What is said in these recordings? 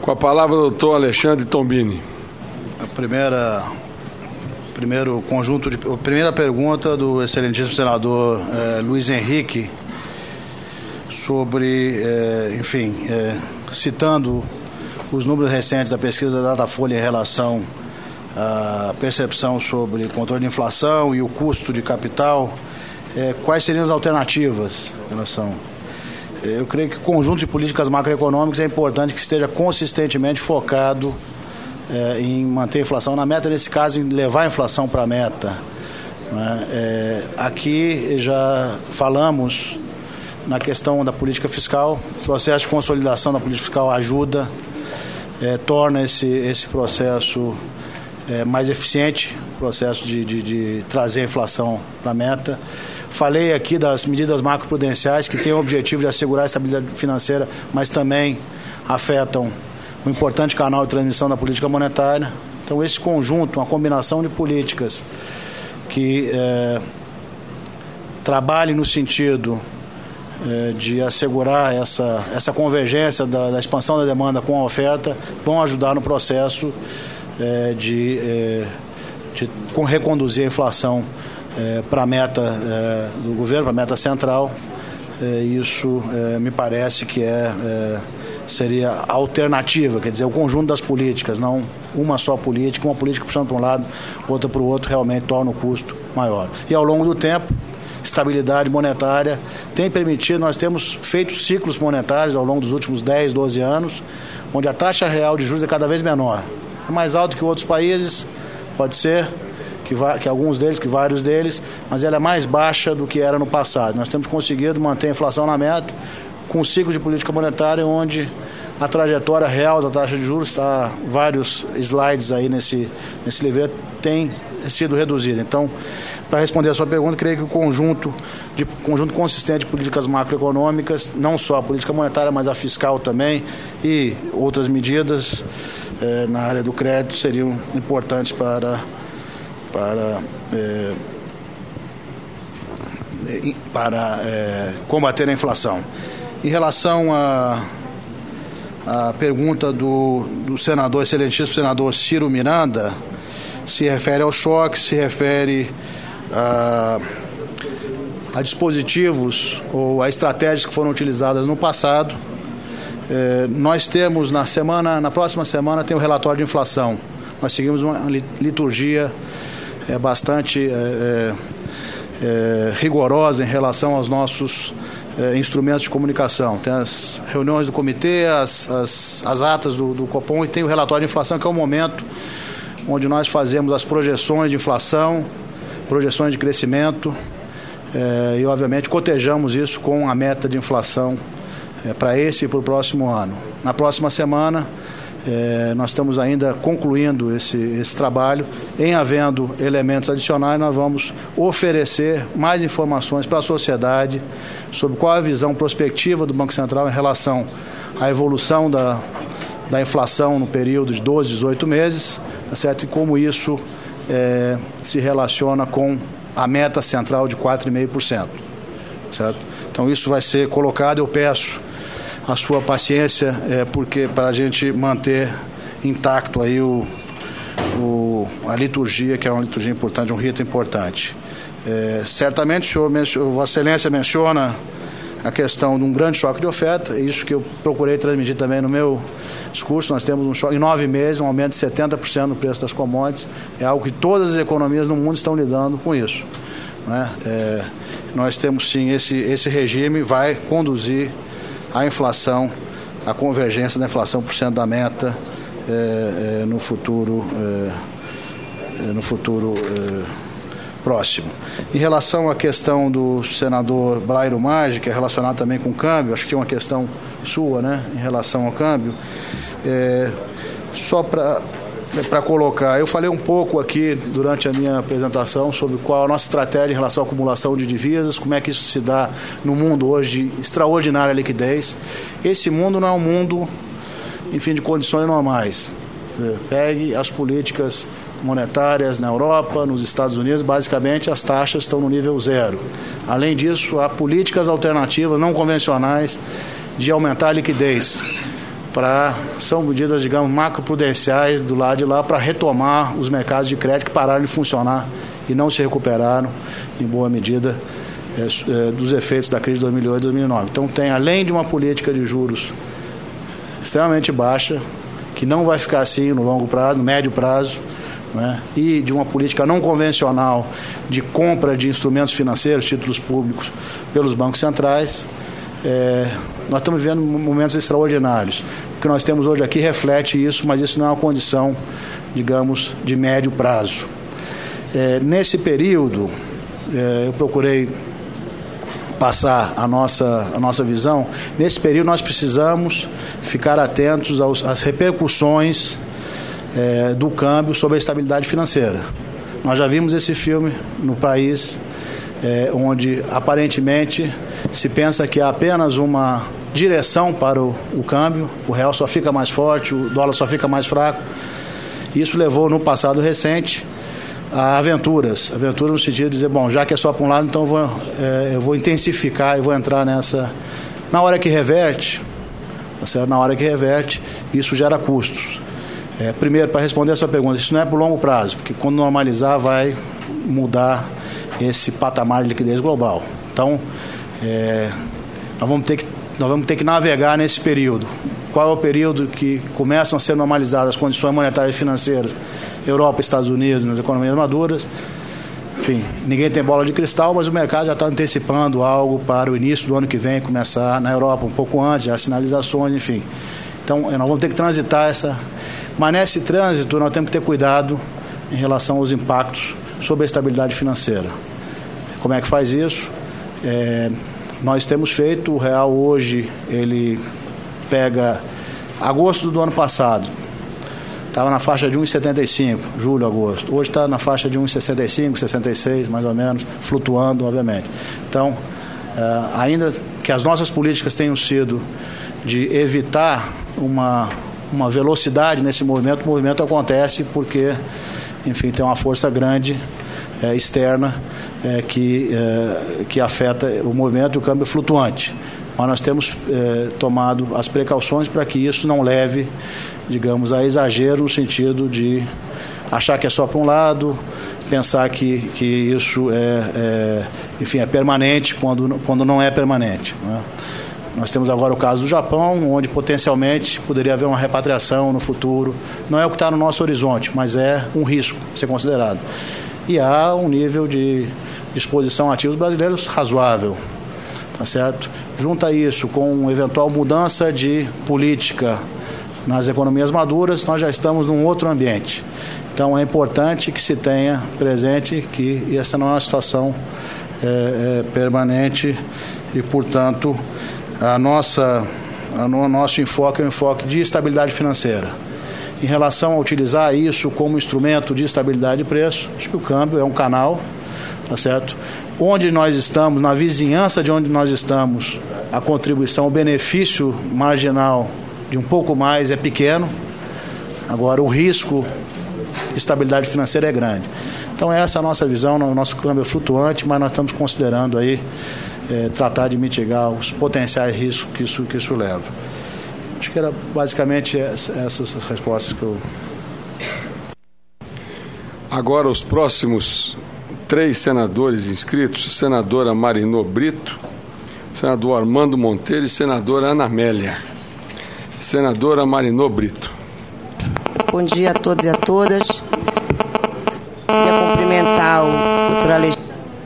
Com a palavra o doutor Alexandre Tombini. A primeira pergunta do excelentíssimo senador Luiz Henrique sobre, citando os números recentes da pesquisa da Datafolha em relação à percepção sobre controle de inflação e o custo de capital, quais seriam as alternativas em relação? Eu creio que o conjunto de políticas macroeconômicas é importante que esteja consistentemente focado em manter a inflação na meta, nesse caso, em levar a inflação para a meta. Aqui já falamos na questão da política fiscal, o processo de consolidação da política fiscal ajuda, torna esse processo mais eficiente, o processo de trazer a inflação para a meta. Falei aqui das medidas macroprudenciais que têm o objetivo de assegurar a estabilidade financeira, mas também afetam um importante canal de transmissão da política monetária. Então, esse conjunto, uma combinação de políticas que trabalhem no sentido de assegurar essa convergência da expansão da demanda com a oferta, vão ajudar no processo de reconduzir a inflação para a meta do governo, para a meta central. Isso me parece que seria a alternativa, quer dizer, o conjunto das políticas, não uma só política, uma política puxando para um lado, outra para o outro, realmente torna o custo maior. E ao longo do tempo, estabilidade monetária tem permitido, nós temos feito ciclos monetários ao longo dos últimos 10, 12 anos, onde a taxa real de juros é cada vez menor. É mais alta que outros países, pode ser, que alguns deles, que vários deles, mas ela é mais baixa do que era no passado. Nós temos conseguido manter a inflação na meta com um ciclo de política monetária onde a trajetória real da taxa de juros, está vários slides aí nesse livreto, tem sido reduzida. Então, para responder a sua pergunta, creio que o conjunto consistente de políticas macroeconômicas, não só a política monetária, mas a fiscal também, e outras medidas na área do crédito seriam importantes para combater a inflação. Em relação à pergunta do excelentíssimo senador Ciro Miranda, se refere ao choque, se refere a dispositivos ou a estratégias que foram utilizadas no passado. Nós temos na próxima semana tem o relatório de inflação. Nós seguimos uma liturgia bastante rigorosa em relação aos nossos instrumentos de comunicação. Tem as reuniões do comitê, as atas do Copom, e tem o relatório de inflação, que é o momento onde nós fazemos as projeções de inflação, projeções de crescimento, e obviamente cotejamos isso com a meta de inflação para esse e para o próximo ano. Na próxima semana nós estamos ainda concluindo esse trabalho. Em havendo elementos adicionais, nós vamos oferecer mais informações para a sociedade sobre qual a visão prospectiva do Banco Central em relação à evolução da inflação no período de 12, 18 meses, tá certo? E como isso se relaciona com a meta central de 4,5%. Certo? Então isso vai ser colocado, eu peço a sua paciência, porque para a gente manter intacto aí a liturgia, que é uma liturgia importante, um rito importante. Certamente Vossa Excelência menciona a questão de um grande choque de oferta, é isso que eu procurei transmitir também no meu discurso. Nós temos um choque, em 9 meses, um aumento de 70% no preço das commodities, é algo que todas as economias no mundo estão lidando com isso. Né? Nós temos sim, esse regime vai conduzir a inflação, a convergência da inflação por cento da meta no futuro próximo. Em relação à questão do senador Blairo Maggi, que é relacionado também com o câmbio, acho que tinha uma questão sua, né, em relação ao câmbio, só para colocar, eu falei um pouco aqui durante a minha apresentação sobre qual a nossa estratégia em relação à acumulação de divisas, como é que isso se dá no mundo hoje de extraordinária liquidez. Esse mundo não é um mundo, enfim, de condições normais. Pegue as políticas monetárias na Europa, nos Estados Unidos, basicamente as taxas estão no nível zero. Além disso, há políticas alternativas não convencionais de aumentar a liquidez. são medidas, digamos, macroprudenciais do lado de lá para retomar os mercados de crédito que pararam de funcionar e não se recuperaram em boa medida dos efeitos da crise de 2008 e 2009. Então tem, além de uma política de juros extremamente baixa, que não vai ficar assim no longo prazo, no médio prazo, né, e de uma política não convencional de compra de instrumentos financeiros, títulos públicos, pelos bancos centrais, nós estamos vivendo momentos extraordinários. O que nós temos hoje aqui reflete isso, mas isso não é uma condição, digamos, de médio prazo. Nesse período, eu procurei passar a nossa visão. Nesse período nós precisamos ficar atentos às repercussões do câmbio sobre a estabilidade financeira. Nós já vimos esse filme no país, onde aparentemente se pensa que há apenas uma direção para o câmbio, o real só fica mais forte, o dólar só fica mais fraco. Isso levou no passado recente a aventuras no sentido de dizer, bom, já que é só para um lado, então eu vou intensificar e vou entrar nessa. Na hora que reverte, isso gera custos. Primeiro, para responder a sua pergunta, isso não é por longo prazo, porque quando normalizar vai mudar esse patamar de liquidez global. Então, nós vamos ter que navegar nesse período. Qual é o período que começam a ser normalizadas as condições monetárias e financeiras? Europa, Estados Unidos, nas economias maduras. Enfim, ninguém tem bola de cristal, mas o mercado já está antecipando algo para o início do ano que vem, começar na Europa um pouco antes, já sinalizações, enfim. Então, nós vamos ter que transitar Mas nesse trânsito, nós temos que ter cuidado em relação aos impactos sobre a estabilidade financeira. Como é que faz isso? Nós temos feito, o real hoje, ele pega agosto do ano passado, estava na faixa de 1,75, julho, agosto. Hoje está na faixa de 1,65, 66, mais ou menos, flutuando, obviamente. Então, ainda que as nossas políticas tenham sido de evitar uma velocidade nesse movimento, o movimento acontece porque, enfim, tem uma força grande externa que afeta o movimento e o câmbio flutuante. Mas nós temos tomado as precauções para que isso não leve, digamos, a exagero no sentido de achar que é só para um lado, pensar que isso enfim, é permanente quando não é permanente, né? Nós temos agora o caso do Japão, onde potencialmente poderia haver uma repatriação no futuro. Não é o que está no nosso horizonte, mas é um risco a ser considerado. E há um nível de exposição a ativos brasileiros razoável. Tá certo? Junta isso com uma eventual mudança de política nas economias maduras, nós já estamos num outro ambiente. Então é importante que se tenha presente que essa não é uma situação permanente e, portanto, o nosso enfoque é um enfoque de estabilidade financeira. Em relação a utilizar isso como instrumento de estabilidade de preço, acho que o câmbio é um canal, tá certo? Onde nós estamos, na vizinhança de onde nós estamos, a contribuição, o benefício marginal de um pouco mais é pequeno. Agora, o risco de estabilidade financeira é grande. Então, essa é a nossa visão. O nosso câmbio é flutuante, mas nós estamos considerando aí tratar de mitigar os potenciais riscos que isso leva. Acho que era basicamente essas as respostas que eu... Agora, os próximos 3 senadores inscritos: senadora Marinô Brito, senador Armando Monteiro e senadora Ana Amélia. Senadora Marinô Brito. Bom dia a todos e a todas. Queria cumprimentar o doutor Alexandre.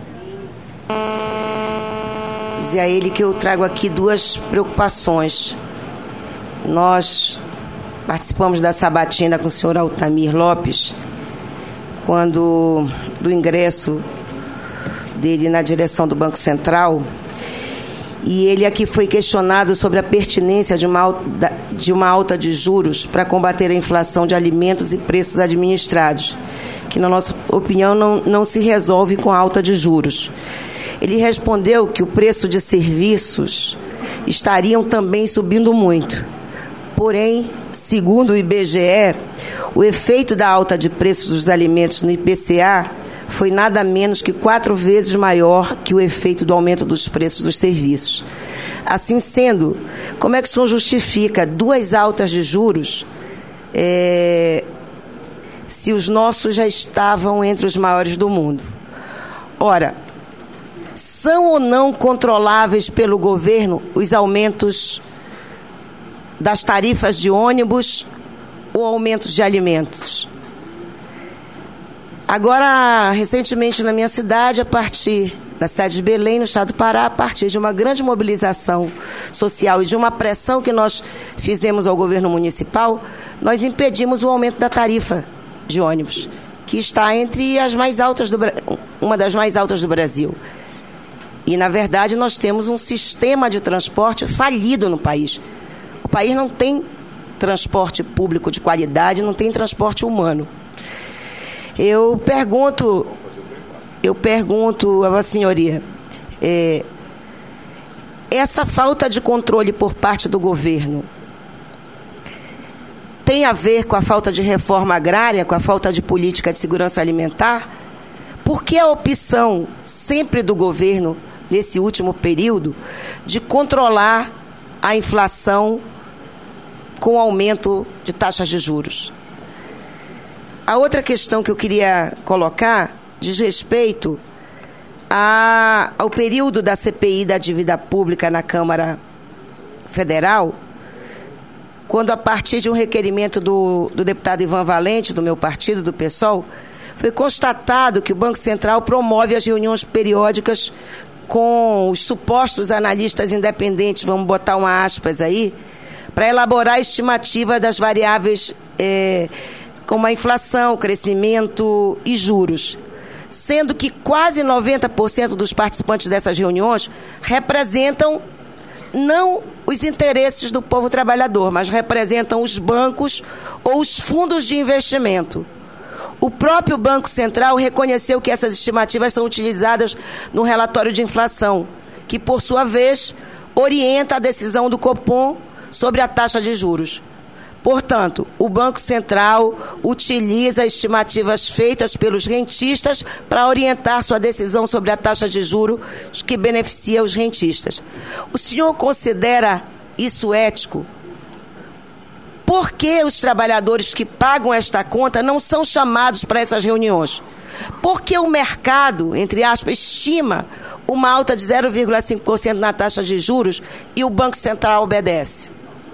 Dizer a ele que eu trago aqui 2 preocupações. Nós participamos da sabatina com o senhor Altamir Lopes, quando do ingresso dele na direção do Banco Central, e ele aqui foi questionado sobre a pertinência de uma alta de juros para combater a inflação de alimentos e preços administrados, que, na nossa opinião, não se resolve com a alta de juros. Ele respondeu que o preço de serviços estariam também subindo muito. Porém, segundo o IBGE, o efeito da alta de preços dos alimentos no IPCA foi nada menos que 4 vezes maior que o efeito do aumento dos preços dos serviços. Assim sendo, como é que o senhor justifica 2 altas de juros se os nossos já estavam entre os maiores do mundo? Ora, são ou não controláveis pelo governo os aumentos das tarifas de ônibus ou aumentos de alimentos? Agora, recentemente na minha cidade, na cidade de Belém, no estado do Pará, a partir de uma grande mobilização social e de uma pressão que nós fizemos ao governo municipal, nós impedimos o aumento da tarifa de ônibus, que está entre as mais altas uma das mais altas do Brasil. E, na verdade, nós temos um sistema de transporte falido no país. O país não tem transporte público de qualidade, não tem transporte humano. Eu pergunto a Vossa Senhoria, essa falta de controle por parte do governo tem a ver com a falta de reforma agrária, com a falta de política de segurança alimentar? Por que a opção sempre do governo, nesse último período, de controlar a inflação com o aumento de taxas de juros? A outra questão que eu queria colocar diz respeito ao período da CPI da dívida pública na Câmara Federal, quando, a partir de um requerimento do deputado Ivan Valente, do meu partido, do PSOL, foi constatado que o Banco Central promove as reuniões periódicas com os supostos analistas independentes, vamos botar uma aspas aí, para elaborar a estimativa das variáveis como a inflação, crescimento e juros, sendo que quase 90% dos participantes dessas reuniões representam não os interesses do povo trabalhador, mas representam os bancos ou os fundos de investimento. O próprio Banco Central reconheceu que essas estimativas são utilizadas no relatório de inflação, que, por sua vez, orienta a decisão do Copom sobre a taxa de juros. Portanto, o Banco Central utiliza estimativas feitas pelos rentistas para orientar sua decisão sobre a taxa de juros que beneficia os rentistas. O senhor considera isso ético? Por que os trabalhadores que pagam esta conta não são chamados para essas reuniões? Por que o mercado, entre aspas, estima uma alta de 0,5% na taxa de juros e o Banco Central obedece?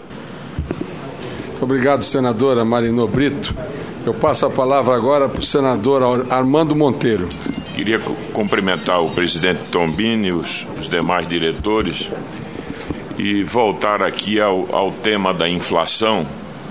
Obrigado, senadora Marinô Brito. Eu passo a palavra agora para o senador Armando Monteiro. Queria cumprimentar o presidente Tombini, os demais diretores, e voltar aqui ao tema da inflação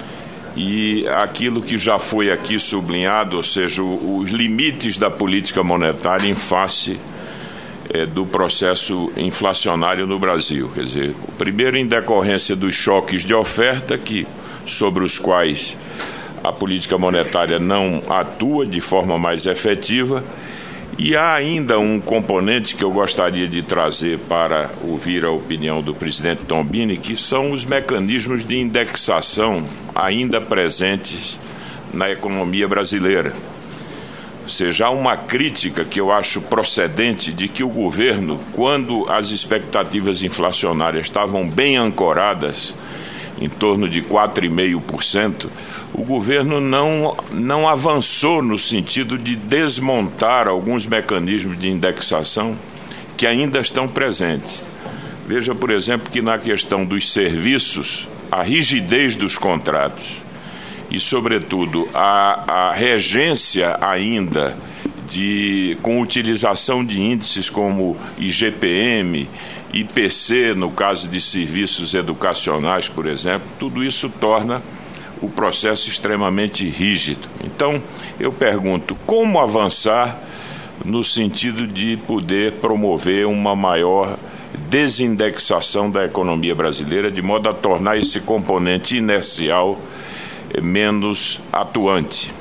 e aquilo que já foi aqui sublinhado, ou seja, os limites da política monetária em face do processo inflacionário no Brasil. Quer dizer, primeiro em decorrência dos choques de oferta sobre os quais a política monetária não atua de forma mais efetiva, e há ainda um componente que eu gostaria de trazer para ouvir a opinião do presidente Tombini, que são os mecanismos de indexação ainda presentes na economia brasileira. Ou seja, há uma crítica que eu acho procedente de que o governo, quando as expectativas inflacionárias estavam bem ancoradas, em torno de 4,5%, o governo não avançou no sentido de desmontar alguns mecanismos de indexação que ainda estão presentes. Veja, por exemplo, que na questão dos serviços, a rigidez dos contratos e, sobretudo, a regência ainda com utilização de índices como IGPM, IPC, no caso de serviços educacionais, por exemplo, tudo isso torna o processo extremamente rígido. Então, eu pergunto, como avançar no sentido de poder promover uma maior desindexação da economia brasileira, de modo a tornar esse componente inercial menos atuante?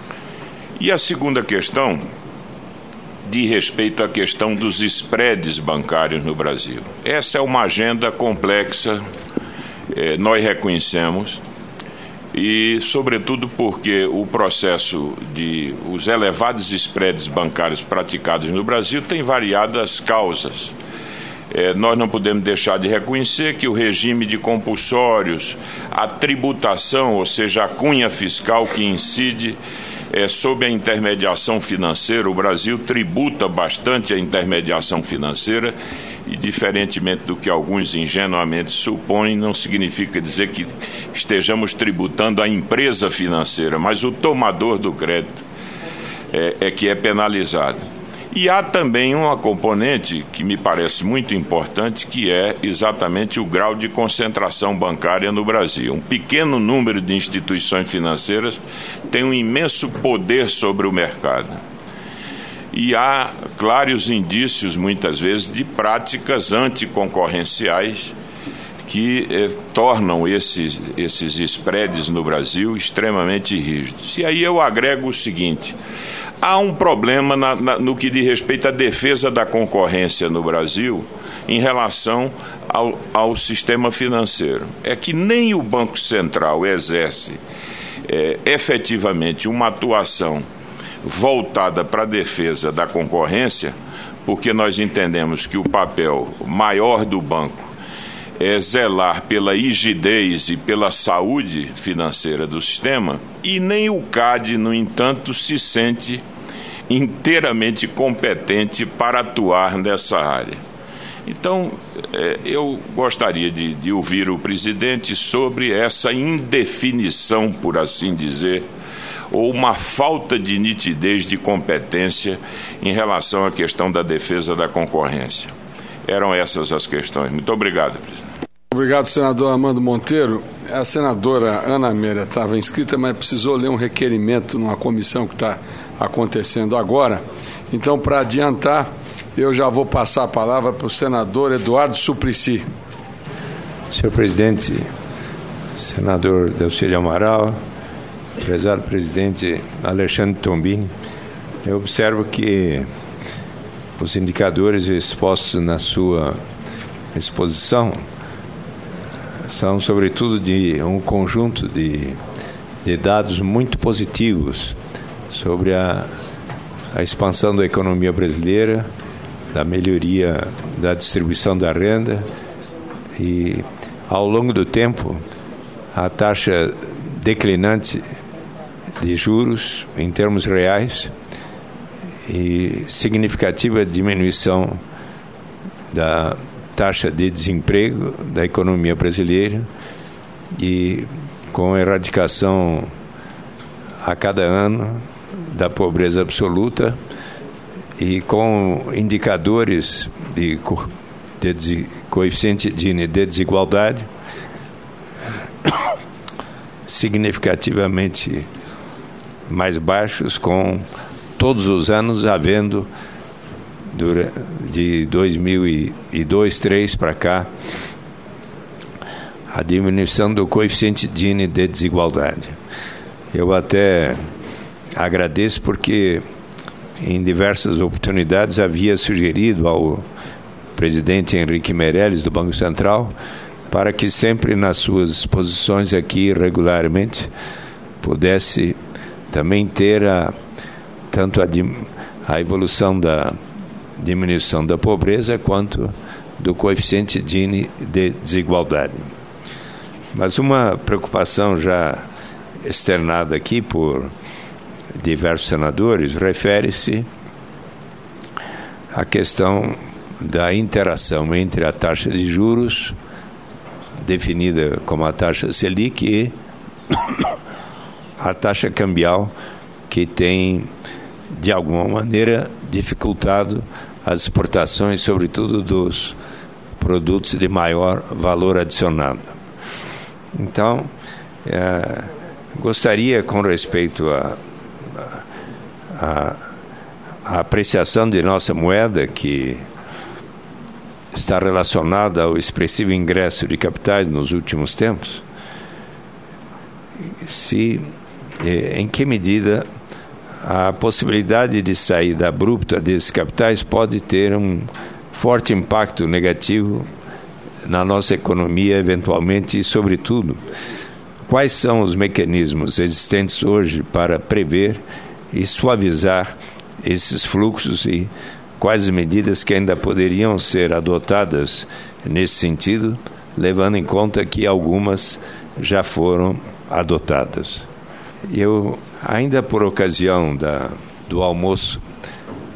E a segunda questão diz respeito à questão dos spreads bancários no Brasil. Essa é uma agenda complexa, nós reconhecemos. e, sobretudo, porque o processo de os elevados spreads bancários praticados no Brasil tem variadas causas. Nós não podemos deixar de reconhecer que o regime de compulsórios, a tributação, ou seja, a cunha fiscal que incide sob a intermediação financeira, o Brasil tributa bastante a intermediação financeira e, diferentemente do que alguns ingenuamente supõem, não significa dizer que estejamos tributando a empresa financeira, mas o tomador do crédito que é penalizado. E há também uma componente que me parece muito importante, que é exatamente o grau de concentração bancária no Brasil. Um pequeno número de instituições financeiras tem um imenso poder sobre o mercado. E há claros indícios, muitas vezes, de práticas anticoncorrenciais que tornam esses spreads no Brasil extremamente rígidos. E aí eu agrego o seguinte: há um problema no que diz respeito à defesa da concorrência no Brasil em relação ao sistema financeiro. É que nem o Banco Central exerce efetivamente uma atuação voltada para a defesa da concorrência, porque nós entendemos que o papel maior do banco é zelar pela rigidez e pela saúde financeira do sistema, e nem o CAD, no entanto, se sente inteiramente competente para atuar nessa área. Então, eu gostaria de ouvir o presidente sobre essa indefinição, por assim dizer, ou uma falta de nitidez de competência em relação à questão da defesa da concorrência. Eram essas as questões. Muito obrigado, presidente. Obrigado, senador Armando Monteiro. A senadora Ana Amélia estava inscrita, mas precisou ler um requerimento numa comissão que está acontecendo agora. Então, para adiantar, eu já vou passar a palavra para o senador Eduardo Suplicy. Senhor presidente, senador Delcílio Amaral, prezado presidente Alexandre Tombini, eu observo que os indicadores expostos na sua exposição são, sobretudo, de um conjunto de dados muito positivos sobre a expansão da economia brasileira, da melhoria da distribuição da renda e, ao longo do tempo, a taxa declinante de juros em termos reais e significativa diminuição da taxa de desemprego da economia brasileira e com a erradicação a cada ano da pobreza absoluta e com indicadores de coeficiente de desigualdade significativamente mais baixos, com todos os anos havendo, de 2002, 2003 para cá, a diminuição do coeficiente Gini de desigualdade. Eu até agradeço porque em diversas oportunidades havia sugerido ao presidente Henrique Meirelles do Banco Central para que sempre nas suas exposições aqui regularmente pudesse também ter tanto a evolução da diminuição da pobreza quanto do coeficiente Gini de desigualdade. Mas uma preocupação já externada aqui por diversos senadores refere-se à questão da interação entre a taxa de juros, definida como a taxa Selic, e a taxa cambial, que tem, de alguma maneira, dificultado as exportações, sobretudo dos produtos de maior valor adicionado. Então, gostaria, com respeito à apreciação de nossa moeda, que está relacionada ao expressivo ingresso de capitais nos últimos tempos, em que medida a possibilidade de saída abrupta desses capitais pode ter um forte impacto negativo na nossa economia, eventualmente, e, sobretudo, quais são os mecanismos existentes hoje para prever e suavizar esses fluxos e quais medidas que ainda poderiam ser adotadas nesse sentido, levando em conta que algumas já foram adotadas. Eu, ainda por ocasião do almoço